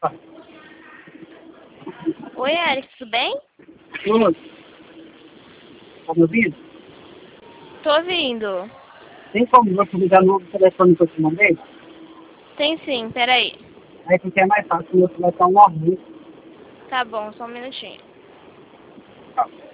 Oi, Eric, tudo bem? Oi. Tá me ouvindo? Tô ouvindo. Tem como você ligar no novo telefone que eu te mandei? Tem sim, peraí. Aí porque é mais fácil, o meu telefone tá um horror. Tá bom, só um minutinho. Tá.